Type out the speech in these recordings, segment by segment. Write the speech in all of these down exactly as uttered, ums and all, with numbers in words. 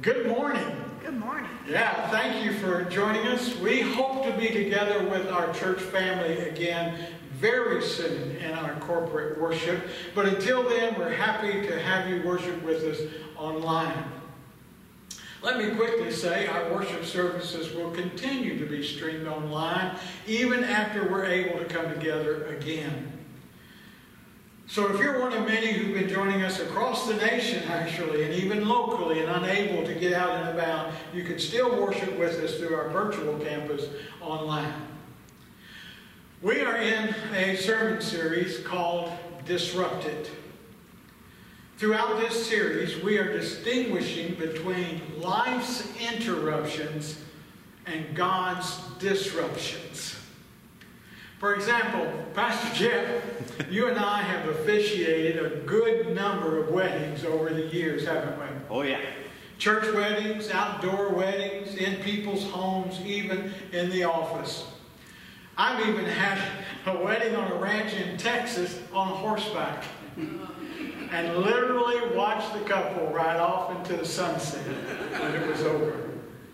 Good morning. Good morning. Yeah, thank you for joining us. We hope to be together with our church family again very soon in our corporate worship. But until then, we're happy to have you worship with us online. Let me quickly say our worship services will continue to be streamed online even after we're able to come together again. So if you're one of many who've been joining us across the nation, actually, and even locally, and unable to get out and about, you can still worship with us through our virtual campus online. We are in a sermon series called Disrupted. Throughout this series, we are distinguishing between life's interruptions and God's disruptions. For example, Pastor Jeff, you and I have officiated a good number of weddings over the years, haven't we? Oh, yeah. Church weddings, outdoor weddings, in people's homes, even in the office. I've even had a wedding on a ranch in Texas on a horseback. And literally watched the couple ride off into the sunset when it was over.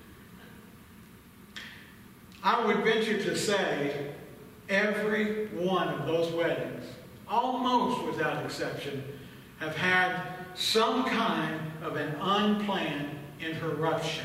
I would venture to say every one of those weddings, almost without exception, have had some kind of an unplanned interruption.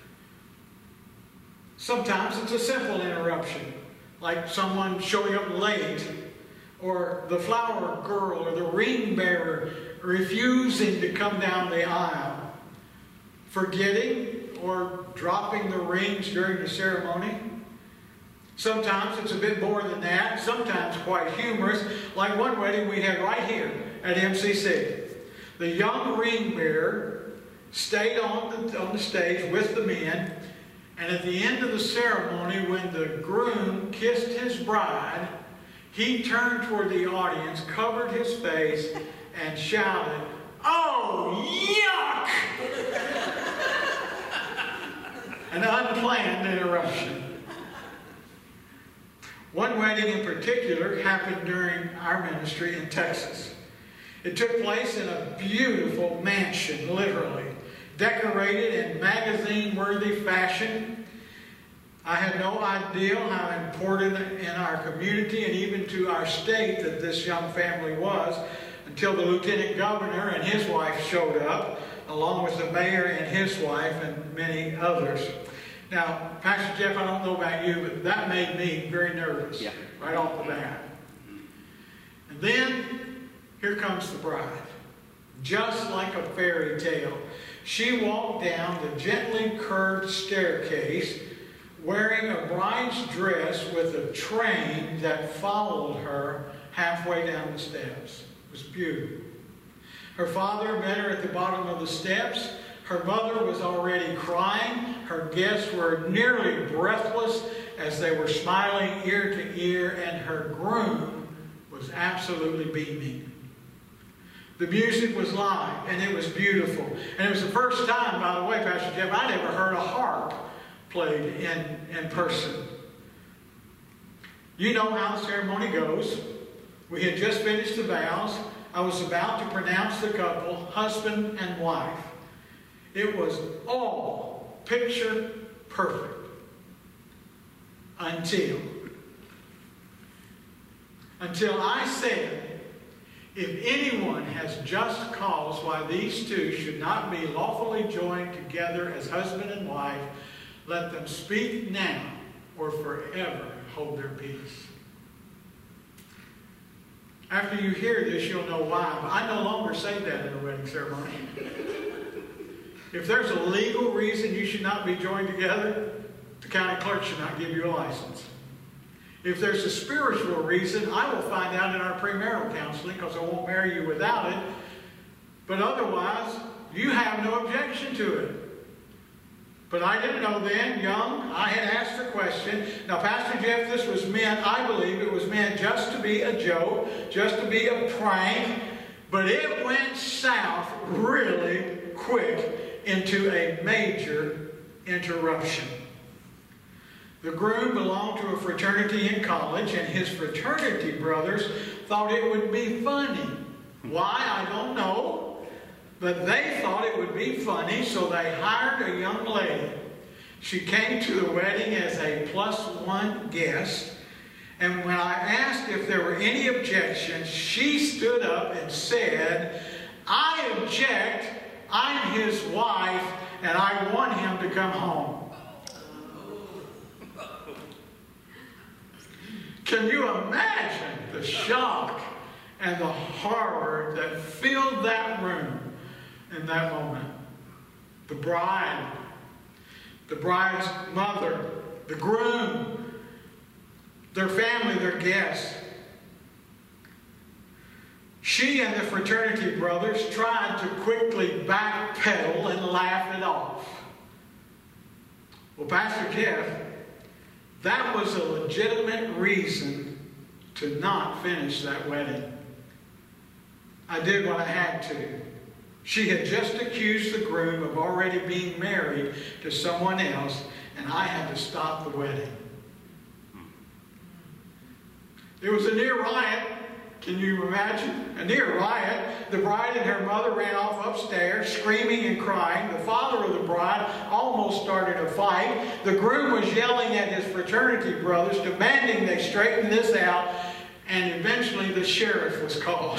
Sometimes it's a simple interruption, like someone showing up late, or the flower girl or the ring bearer refusing to come down the aisle, forgetting or dropping the rings during the ceremony. Sometimes it's a bit more than that, sometimes quite humorous, like one wedding we had right here at M C C. The young ring bearer stayed on the, on the stage with the men, and at the end of the ceremony, when the groom kissed his bride, he turned toward the audience, covered his face, and shouted, "Oh, yuck!" An unplanned interruption. One wedding in particular happened during our ministry in Texas. It took place in a beautiful mansion, literally, decorated in magazine-worthy fashion. I had no idea how important in our community and even to our state that this young family was until the lieutenant governor and his wife showed up, along with the mayor and his wife and many others. Now, Pastor Jeff, I don't know about you, but that made me very nervous, yeah, right off the bat. And then, here comes the bride. Just like a fairy tale, she walked down the gently curved staircase wearing a bride's dress with a train that followed her halfway down the steps. It was beautiful. Her father met her at the bottom of the steps. Her mother was already crying. Her guests were nearly breathless as they were smiling ear to ear, and her groom was absolutely beaming. The music was live, and it was beautiful. And it was the first time, by the way, Pastor Jeff, I'd ever heard a harp played in, in person. You know how the ceremony goes. We had just finished the vows. I was about to pronounce the couple husband and wife. It was all picture perfect until until I said, if anyone has just cause why these two should not be lawfully joined together as husband and wife, let them speak now or forever hold their peace. After you hear this, you'll know why. But I no longer say that in a wedding ceremony. If there's a legal reason you should not be joined together, the county clerk should not give you a license. If there's a spiritual reason, I will find out in our premarital counseling, because I won't marry you without it. But otherwise, you have no objection to it. But I didn't know then, young, I had asked the question. Now, Pastor Jeff, this was meant, I believe it was meant just to be a joke, just to be a prank, but it went south really quick into a major interruption. The groom belonged to a fraternity in college, and his fraternity brothers thought it would be funny. Why? I don't know. But they thought it would be funny, so they hired a young lady. She came to the wedding as a plus one guest. And when I asked if there were any objections, she stood up and said, "I object. I'm his wife, and I want him to come home." Can you imagine the shock and the horror that filled that room in that moment? The bride, the bride's mother, the groom, their family, their guests. She and the fraternity brothers tried to quickly backpedal and laugh it off. Well, Pastor Jeff, that was a legitimate reason to not finish that wedding. I did what I had to. She had just accused the groom of already being married to someone else, and I had to stop the wedding. It was a near riot. Can you imagine? A near riot. The bride and her mother ran off upstairs, screaming and crying. The father of the bride almost started a fight. The groom was yelling at his fraternity brothers, demanding they straighten this out. And eventually the sheriff was called.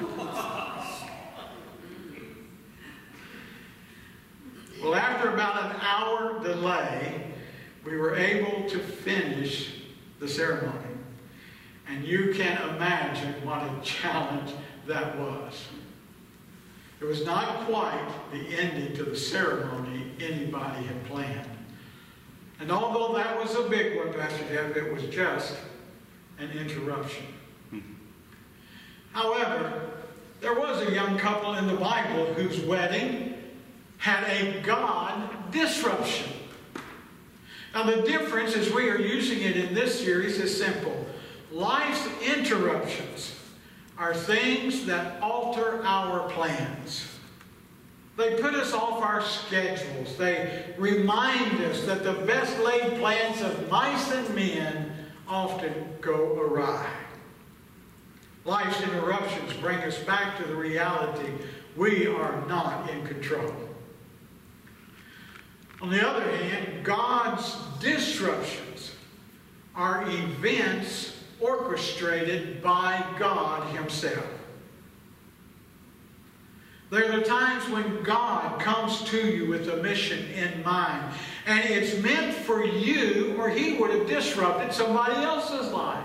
Well, after about an hour delay, we were able to finish the ceremony. And you can imagine what a challenge that was. It was not quite the ending to the ceremony anybody had planned. And although that was a big one, Pastor Jeff, it was just an interruption. However, there was a young couple in the Bible whose wedding had a God disruption. Now the difference, as we are using it in this series, is simple. Life's interruptions are things that alter our plans. They put us off our schedules. They remind us that the best laid plans of mice and men often go awry. Life's interruptions bring us back to the reality we are not in control. On the other hand, God's disruptions are events orchestrated by God Himself. There are the times when God comes to you with a mission in mind, and it's meant for you, or He would have disrupted somebody else's life.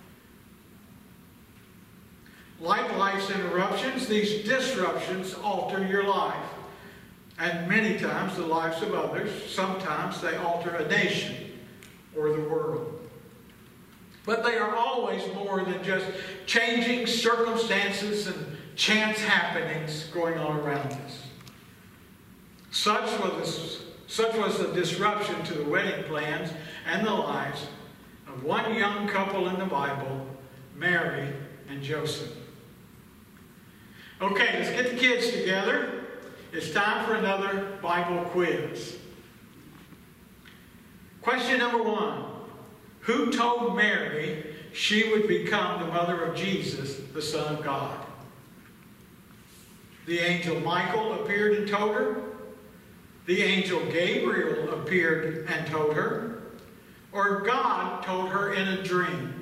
Like life's interruptions, these disruptions alter your life. And many times the lives of others. Sometimes they alter a nation or the world. But they are always more than just changing circumstances and chance happenings going on around us. Such was, such was the disruption to the wedding plans and the lives of one young couple in the Bible, Mary and Joseph. Okay, let's get the kids together. It's time for another Bible quiz. Question number one. Who told Mary she would become the mother of Jesus, the Son of God? The angel Michael appeared and told her? The angel Gabriel appeared and told her? Or God told her in a dream?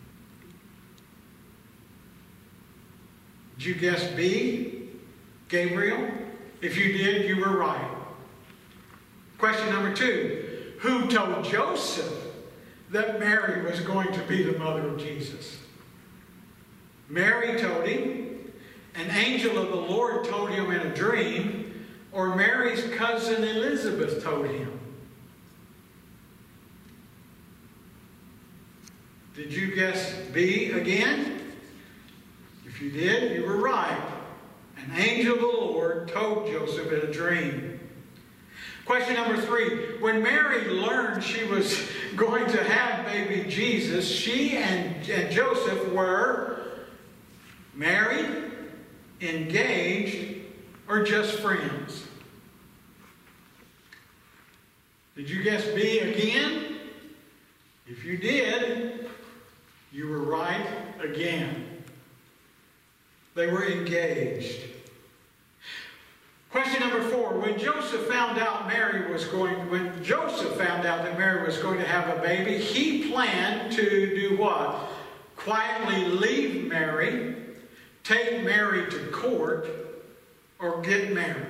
Did you guess B, Gabriel? If you did, you were right. Question number two. Who told Joseph that Mary was going to be the mother of Jesus? Mary told him, an angel of the Lord told him in a dream, or Mary's cousin Elizabeth told him? Did you guess B again? If you did, you were right. An angel of the Lord told Joseph in a dream. Question number three. When Mary learned she was going to have baby Jesus, she and, and Joseph were married, engaged, or just friends? Did you guess B again? If you did, you were right again. They were engaged. when Joseph found out Mary was going, when Joseph found out that Mary was going to have a baby, he planned to do what? Quietly leave Mary, take Mary to court, or get married.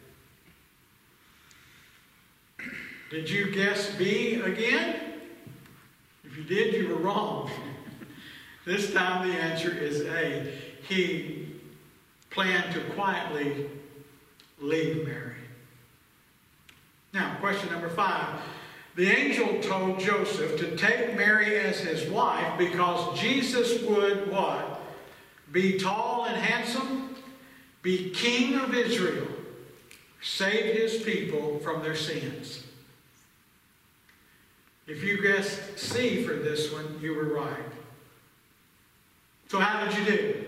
Did you guess B again? If you did, you were wrong. This time the answer is A. He planned to quietly leave Mary. Now, question number five. The angel told Joseph to take Mary as his wife because Jesus would what? Be tall and handsome, be king of Israel, save his people from their sins. If you guessed C for this one, you were right. So how did you do?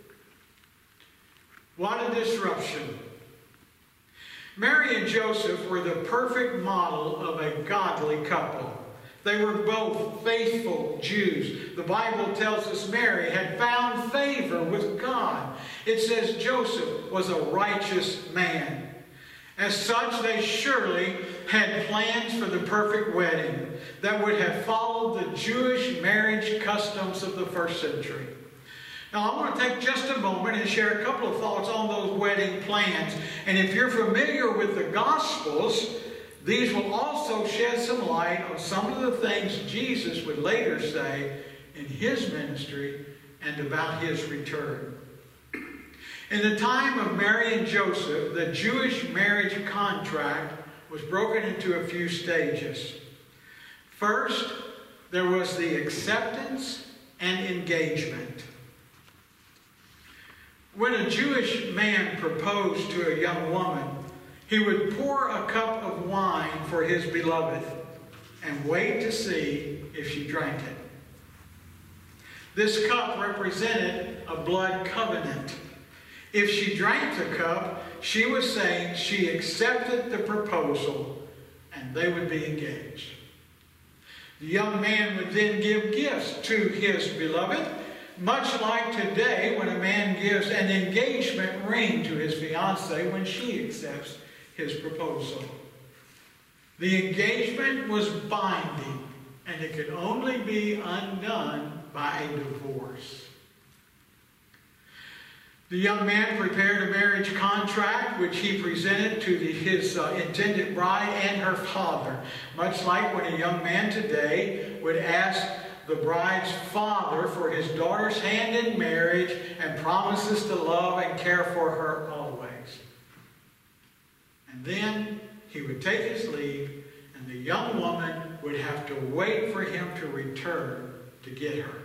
What a disruption. Mary and Joseph were the perfect model of a godly couple. They were both faithful Jews. The Bible tells us Mary had found favor with God. It says Joseph was a righteous man. As such, they surely had plans for the perfect wedding that would have followed the Jewish marriage customs of the first century. Now, I want to take just a moment and share a couple of thoughts on those wedding plans. And if you're familiar with the Gospels, these will also shed some light on some of the things Jesus would later say in his ministry and about his return. In the time of Mary and Joseph, the Jewish marriage contract was broken into a few stages. First, there was the acceptance and engagement. When a Jewish man proposed to a young woman, he would pour a cup of wine for his beloved and wait to see if she drank it. This cup represented a blood covenant. If she drank the cup, she was saying she accepted the proposal and they would be engaged. The young man would then give gifts to his beloved, much like today when a man gives an engagement ring to his fiancée when she accepts his proposal. The engagement was binding, and it could only be undone by a divorce. The young man prepared a marriage contract which he presented to the, his uh, intended bride and her father, much like when a young man today would ask the bride's father for his daughter's hand in marriage and promises to love and care for her always. And then he would take his leave, and the young woman would have to wait for him to return to get her.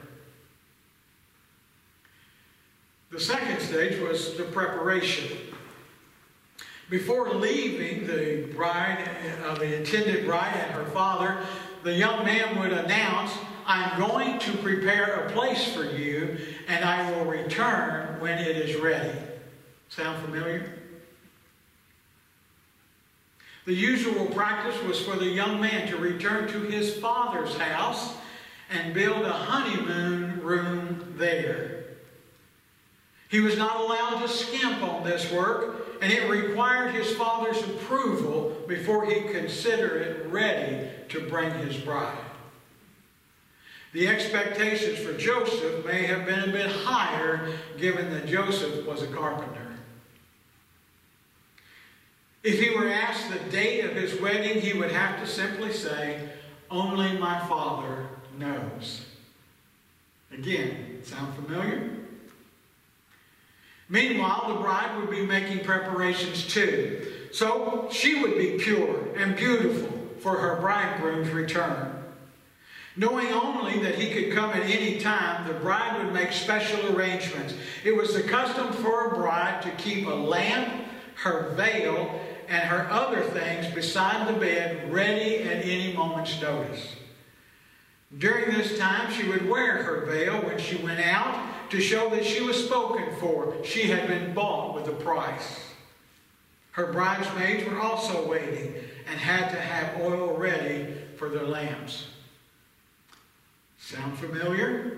The second stage was the preparation. Before leaving the bride, uh, the intended bride and her father, the young man would announce, "I'm going to prepare a place for you, and I will return when it is ready." Sound familiar? The usual practice was for the young man to return to his father's house and build a honeymoon room there. He was not allowed to skimp on this work, and it required his father's approval before he considered it ready to bring his bride. The expectations for Joseph may have been a bit higher, given that Joseph was a carpenter. If he were asked the date of his wedding, he would have to simply say, "Only my father knows." Again, sound familiar? Meanwhile, the bride would be making preparations too. So she would be pure and beautiful for her bridegroom's return. Knowing only that he could come at any time, the bride would make special arrangements. It was the custom for a bride to keep a lamp, her veil, and her other things beside the bed, ready at any moment's notice. During this time, she would wear her veil when she went out to show that she was spoken for. She had been bought with a price. Her bridesmaids were also waiting and had to have oil ready for their lamps. Sound familiar?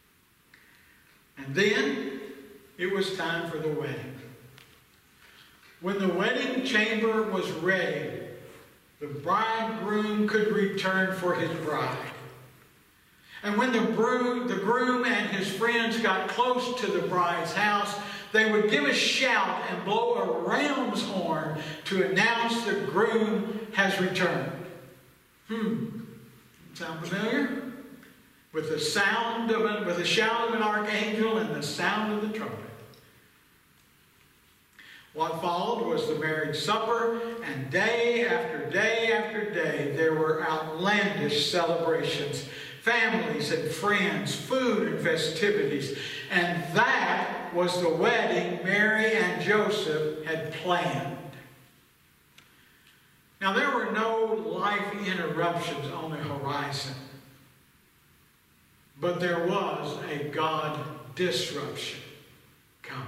And then it was time for the wedding. When the wedding chamber was ready, the bridegroom could return for his bride. And when the groom, the groom and his friends got close to the bride's house, they would give a shout and blow a ram's horn to announce the groom has returned. Hmm. Sound familiar? With the sound of a, with the shout of an archangel and the sound of the trumpet. What followed was the marriage supper, and day after day after day there were outlandish celebrations, families and friends, food and festivities, and that was the wedding Mary and Joseph had planned. Now there were no life interruptions on the horizon, but there was a God disruption coming.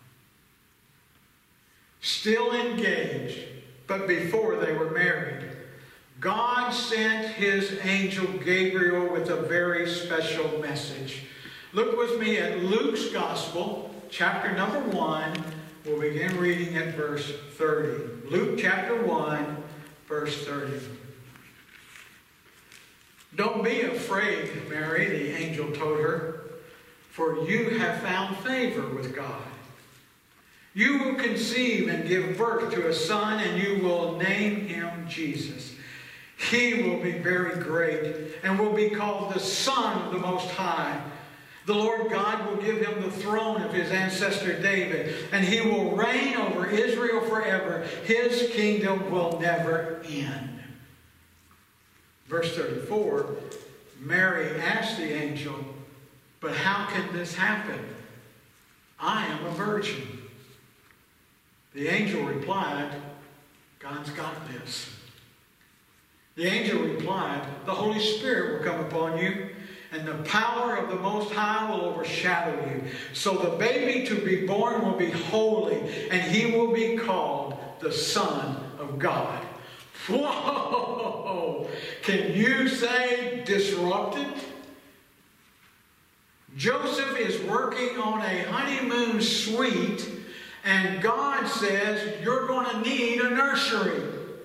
Still engaged, but before they were married, God sent his angel Gabriel with a very special message. Look with me at Luke's Gospel, chapter number one. We'll begin reading at verse thirty. Luke chapter one, verse thirty. Don't be afraid, Mary, the angel told her, for you have found favor with God. You will conceive and give birth to a son, and you will name him Jesus. He will be very great and will be called the Son of the Most High. The Lord God will give him the throne of his ancestor David, and he will reign over Israel forever. His kingdom will never end. Verse thirty-four, Mary asked the angel, but how can this happen? I am a virgin. The angel replied, God's got this. The angel replied, the Holy Spirit will come upon you, and the power of the Most High will overshadow you. So the baby to be born will be holy, and he will be called the Son of God. Whoa! Can you say disrupted? Joseph is working on a honeymoon suite, and God says, you're going to need a nursery.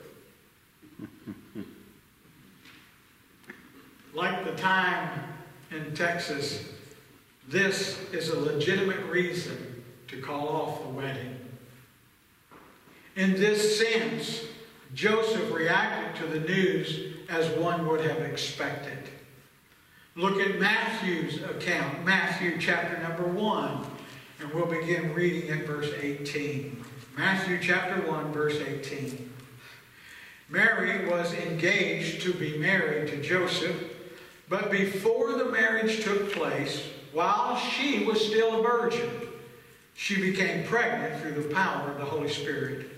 Like the time in Texas, this is a legitimate reason to call off the wedding. In this sense, Joseph reacted to the news as one would have expected. Look at Matthew's account, Matthew chapter number one, and we'll begin reading at verse eighteen. Matthew chapter one, verse eighteen. Mary was engaged to be married to Joseph, but before the marriage took place, while she was still a virgin, she became pregnant through the power of the Holy Spirit.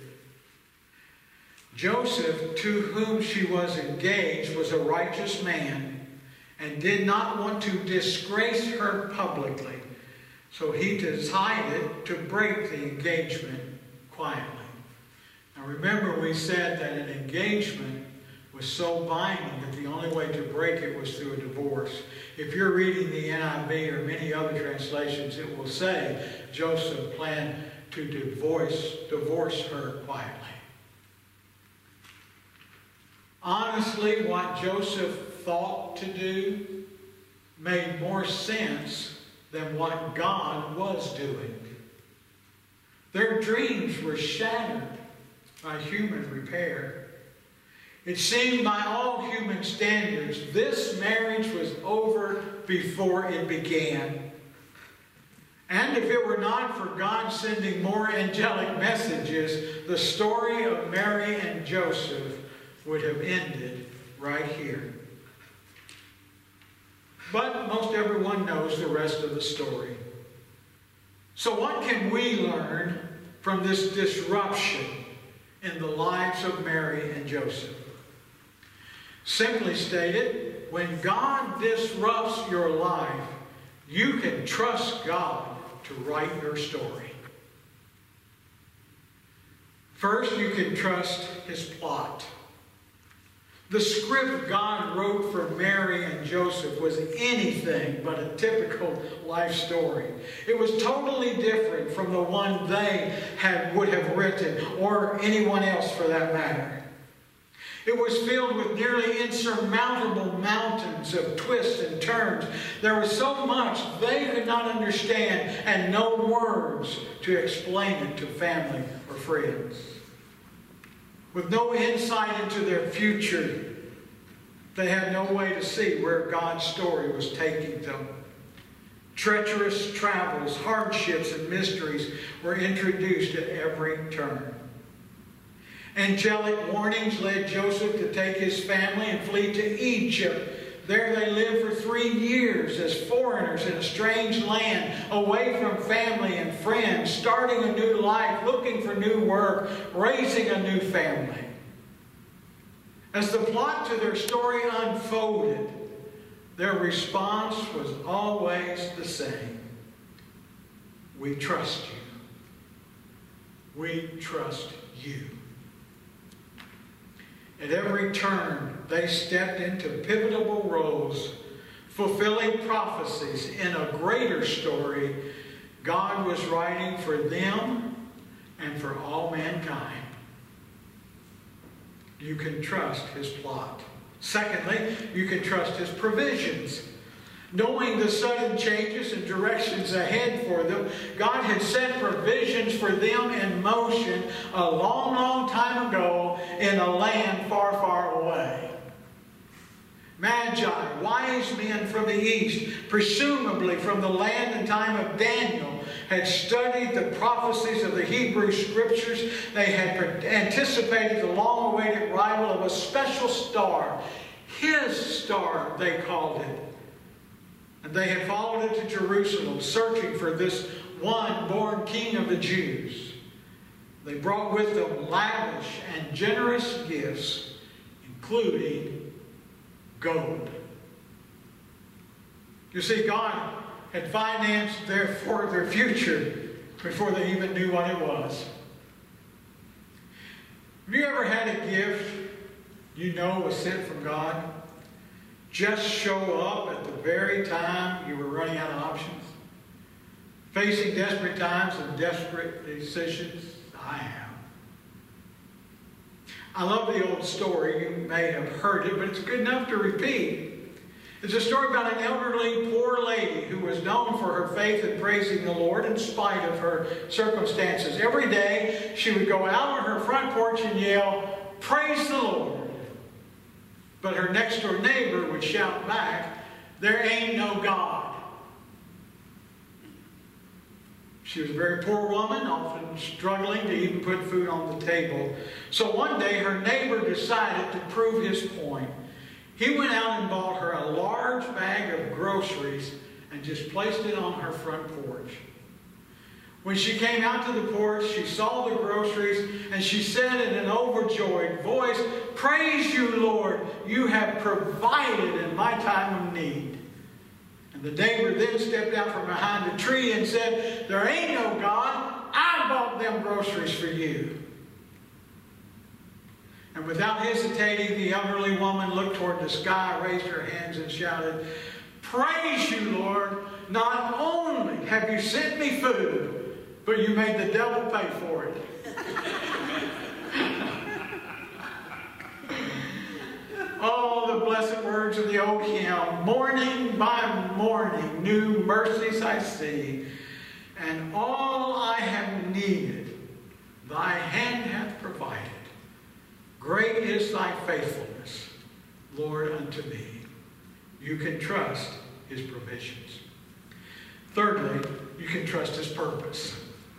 Joseph, to whom she was engaged, was a righteous man and did not want to disgrace her publicly. So he decided to break the engagement quietly. Now remember, we said that an engagement was so binding that the only way to break it was through a divorce. If you're reading the N I V or many other translations, it will say Joseph planned to divorce, divorce her quietly. Honestly, what Joseph thought to do made more sense than what God was doing. Their dreams were shattered by human repair. It seemed by all human standards, this marriage was over before it began. And if it were not for God sending more angelic messages, the story of Mary and Joseph would have ended right here. But most everyone knows the rest of the story. So what can we learn from this disruption in the lives of Mary and Joseph? Simply stated, when God disrupts your life, you can trust God to write your story. First, you can trust his plot. The script God wrote for Mary and Joseph was anything but a typical life story. It was totally different from the one they had, would have written, or anyone else for that matter. It was filled with nearly insurmountable mountains of twists and turns. There was so much they could not understand and no words to explain it to family or friends. With no insight into their future, they had no way to see where God's story was taking them. Treacherous travels, hardships, and mysteries were introduced at every turn. Angelic warnings led Joseph to take his family and flee to Egypt. There they lived for three years as foreigners in a strange land, away from family and friends, starting a new life, looking for new work, raising a new family. As the plot to their story unfolded, their response was always the same. We trust you. We trust you. At every turn, they stepped into pivotal roles, fulfilling prophecies in a greater story God was writing for them and for all mankind. You can trust his plot. Secondly, you can trust his provisions. Knowing the sudden changes and directions ahead for them, God had set provisions for them in motion a long, long time ago in a land far, far away. Magi, wise men from the east, presumably from the land and time of Daniel, had studied the prophecies of the Hebrew Scriptures. They had anticipated the long-awaited arrival of a special star. His star, they called it. And they had followed it to Jerusalem, searching for this one born King of the Jews. They brought with them lavish and generous gifts, including gold. You see, God had financed their, for their future before they even knew what it was. Have you ever had a gift you know was sent from God just show up at the very time you were running out of options? Facing desperate times and desperate decisions? I have. I love the old story. You may have heard it, but it's good enough to repeat. It's a story about an elderly poor lady who was known for her faith in praising the Lord in spite of her circumstances. Every day she would go out on her front porch and yell, "Praise the Lord." But her next door neighbor would shout back, "There ain't no God." She was a very poor woman, often struggling to even put food on the table. So one day her neighbor decided to prove his point. He went out and bought her a large bag of groceries and just placed it on her front porch. When she came out to the porch, she saw the groceries and she said in an overjoyed voice, "Praise you, Lord, you have provided in my time of need." And the neighbor then stepped out from behind a tree and said, "There ain't no God. I bought them groceries for you." And without hesitating, the elderly woman looked toward the sky, raised her hands and shouted, "Praise you, Lord. Not only have you sent me food, but you made the devil pay for it." Oh, the blessed words of the old hymn. "Morning by morning, new mercies I see, and all I have needed, thy hand hath provided. Great is thy faithfulness, Lord, unto me." You can trust his provisions. Thirdly, you can trust his purpose.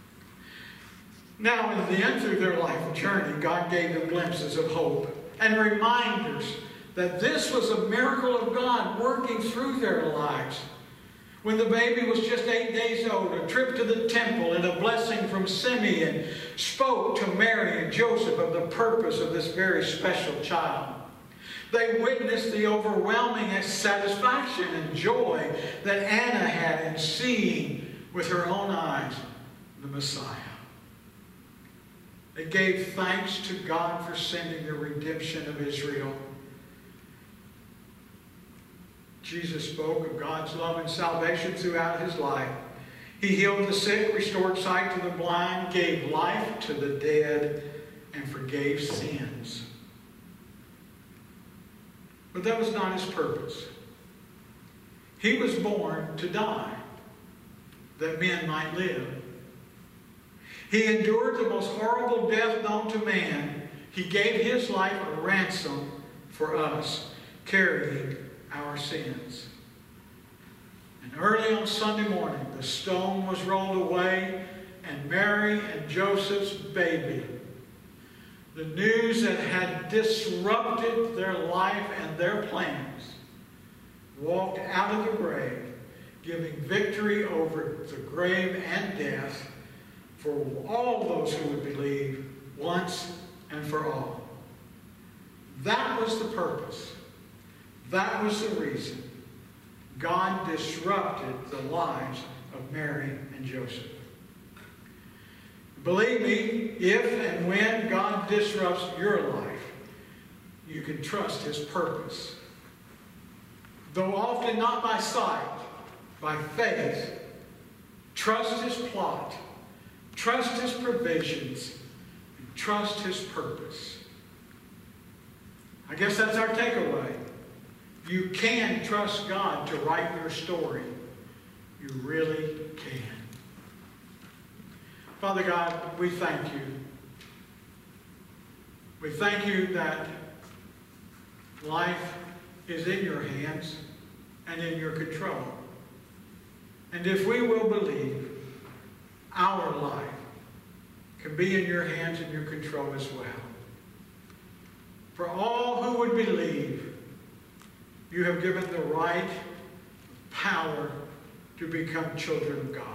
Now, in the end through their life journey, God gave them glimpses of hope and reminders that this was a miracle of God working through their lives. When the baby was just eight days old, a trip to the temple and a blessing from Simeon spoke to Mary and Joseph of the purpose of this very special child. They witnessed the overwhelming satisfaction and joy that Anna had in seeing with her own eyes the Messiah. They gave thanks to God for sending the redemption of Israel. Jesus spoke of God's love and salvation throughout his life. He healed the sick, restored sight to the blind, gave life to the dead, and forgave sins. But that was not his purpose. He was born to die, that men might live. He endured the most horrible death known to man. He gave his life a ransom for us, carrying our sins. And early on Sunday morning, the stone was rolled away, and Mary and Joseph's baby, the news that had disrupted their life and their plans, walked out of the grave, giving victory over the grave and death for all those who would believe once and for all. That was the purpose. That was the reason God disrupted the lives of Mary and Joseph. Believe me, if and when God disrupts your life, you can trust his purpose. Though often not by sight, by faith, trust his plot, trust his provisions, and trust his purpose. I guess that's our takeaway. You can trust God to write your story. You really can. Father God, we thank you. We thank you that life is in your hands and in your control. And if we will believe, our life can be in your hands and your control as well. For all who would believe, you have given the right power to become children of God.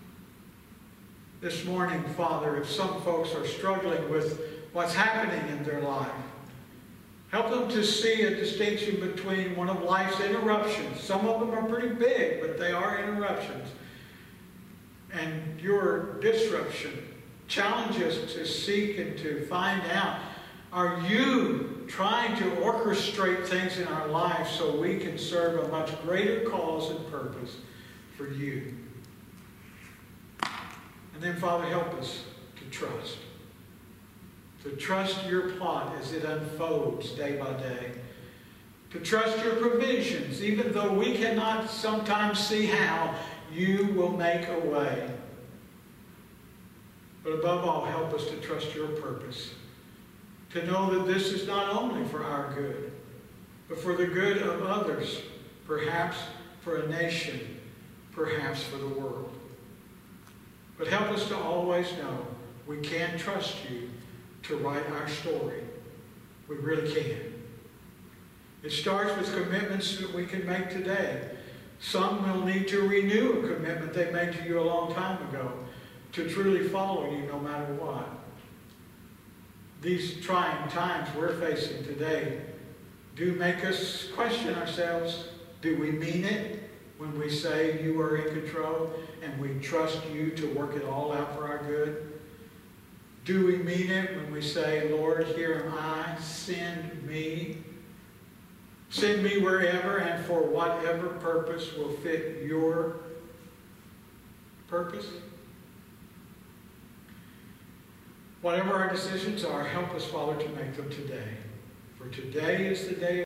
This morning, Father, if some folks are struggling with what's happening in their life, help them to see a distinction between one of life's interruptions. Some of them are pretty big, but they are interruptions. And your disruption. Challenge us to seek and to find out, are you trying to orchestrate things in our life so we can serve a much greater cause and purpose for you? And then, Father, help us to trust. To trust your plot as it unfolds day by day. To trust your provisions, even though we cannot sometimes see how, you will make a way. But above all, help us to trust your purpose. To know that this is not only for our good, but for the good of others, perhaps for a nation, perhaps for the world. But help us to always know we can trust you to write our story. We really can. It starts with commitments that we can make today. Some will need to renew a commitment they made to you a long time ago to truly follow you no matter what. These trying times we're facing today do make us question ourselves. Do we mean it when we say you are in control and we trust you to work it all out for our good? Do we mean it when we say, Lord, here am I, send me? Send me wherever and for whatever purpose will fit your purpose? Whatever our decisions are, help us, Father, to make them today. For today is the day